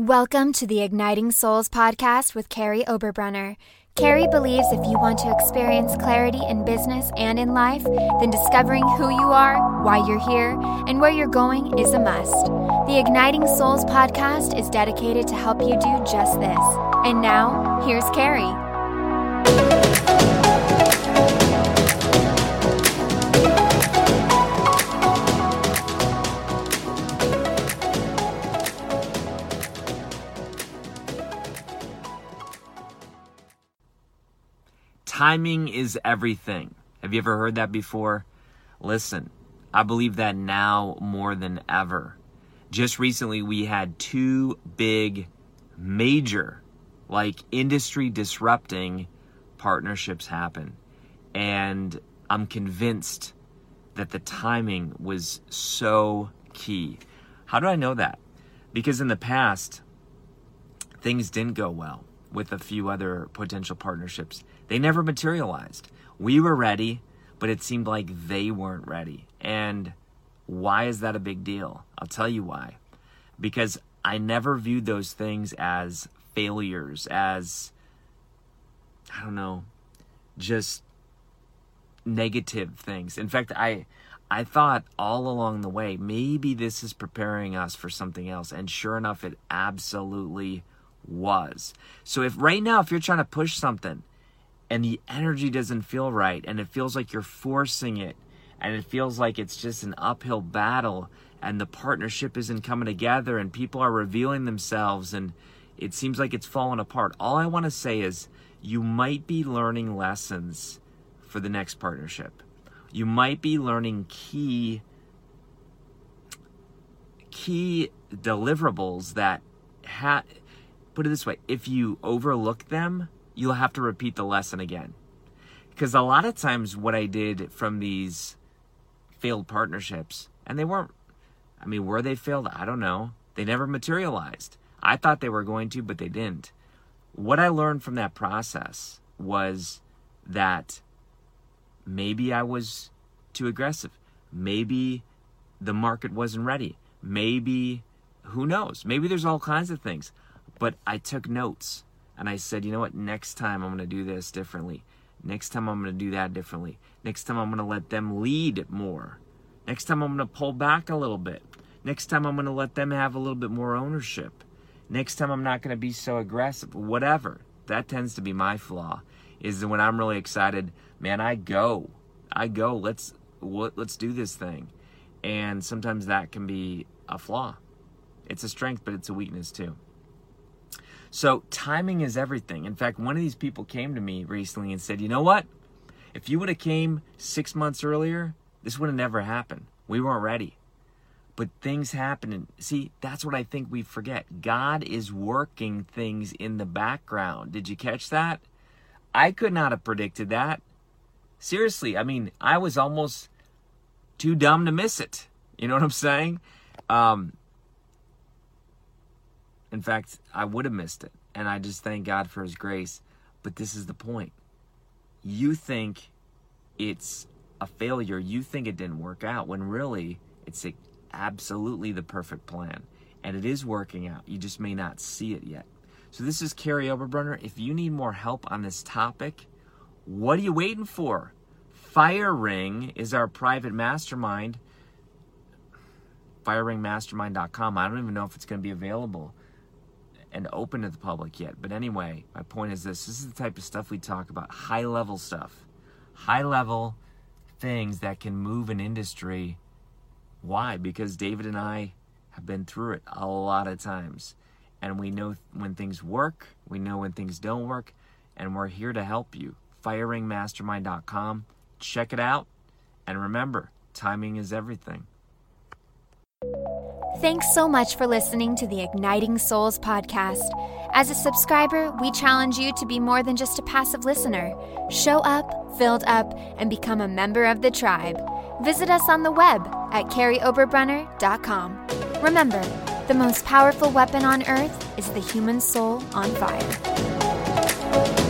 Welcome to the Igniting Souls podcast with Carrie Oberbrunner. Carrie believes if you want to experience clarity in business and in life, then discovering who you are, why you're here, and where you're going is a must. The Igniting Souls podcast is dedicated to help you do just this. And now, here's Carrie. Timing is everything. Have you ever heard that before? Listen, I believe that now more than ever. Just recently, we had two big, major, industry disrupting partnerships happen. And I'm convinced that the timing was so key. How do I know that? Because in the past, things didn't go well with a few other potential partnerships. They never materialized. We were ready, but it seemed like they weren't ready. And why is that a big deal? I'll tell you why. Because I never viewed those things as failures, as, just negative things. In fact, I thought all along the way, maybe this is preparing us for something else. And sure enough, it absolutely was. So if you're trying to push something and the energy doesn't feel right and it feels like you're forcing it and it feels like it's just an uphill battle and the partnership isn't coming together and people are revealing themselves and it seems like it's falling apart, all I want to say is you might be learning lessons for the next partnership. You might be learning key deliverables that put it this way, if you overlook them, you'll have to repeat the lesson again. Because a lot of times what I did from these failed partnerships, and they weren't, were they failed? I don't know. They never materialized. I thought they were going to, but they didn't. What I learned from that process was that maybe I was too aggressive. Maybe the market wasn't ready. Maybe, who knows? Maybe there's all kinds of things. But I took notes and I said, you know what? Next time I'm going to do this differently. Next time I'm going to do that differently. Next time I'm going to let them lead more. Next time I'm going to pull back a little bit. Next time I'm going to let them have a little bit more ownership. Next time I'm not going to be so aggressive. Whatever. That tends to be my flaw. Is that when I'm really excited, man, I go. Let's do this thing. And sometimes that can be a flaw. It's a strength, but it's a weakness too. So timing is everything. In fact, one of these people came to me recently and said, you know what? If you would have came 6 months earlier, this would have never happened. We weren't ready. But things happen. And see, that's what I think we forget. God is working things in the background. Did you catch that? I could not have predicted that. Seriously, I was almost too dumb to miss it. You know what I'm saying? In fact, I would have missed it. And I just thank God for his grace. But this is the point. You think it's a failure. You think it didn't work out when really it's absolutely the perfect plan. And it is working out. You just may not see it yet. So this is Carrie Oberbrunner. If you need more help on this topic, what are you waiting for? Fire Ring is our private mastermind. FireRingMastermind.com. I don't even know if it's going to be available and open to the public yet. But anyway, my point is this is the type of stuff we talk about. High-level stuff. High-level things that can move an industry. Why? Because David and I have been through it a lot of times. And we know when things work. We know when things don't work. And we're here to help you. FireRingMastermind.com. Check it out. And remember, timing is everything. Thanks so much for listening to the Igniting Souls podcast. As a subscriber, we challenge you to be more than just a passive listener. Show up, filled up, and become a member of the tribe. Visit us on the web at carrieoberbrunner.com. Remember, the most powerful weapon on earth is the human soul on fire.